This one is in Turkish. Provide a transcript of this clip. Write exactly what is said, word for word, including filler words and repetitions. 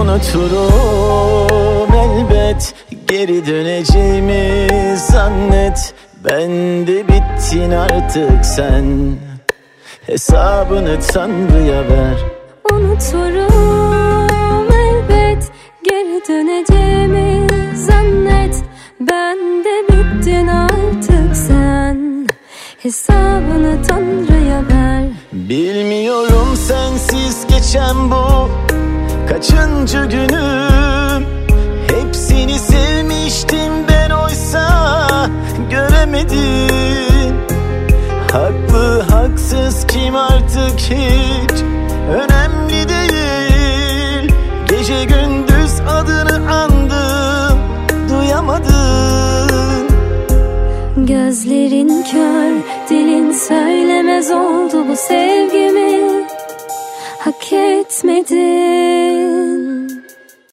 Unuturum elbet, geri döneceğimi zannet. Ben de bittin artık sen, hesabını Tanrı'ya ver. Unuturum elbet, geri döneceğimi zannet. Ben de bittin artık sen, hesabını Tanrı'ya ver. Bilmiyorum sensiz geçen bu kaçıncı günüm. Hepsini sevmiştim ben, oysa göremedim. Haklı haksız kim artık hiç önemli değil. Gece gündüz adını andım, duyamadın. Gözlerin kör, dilin söylemez oldu, bu sevgimi hak etmedin.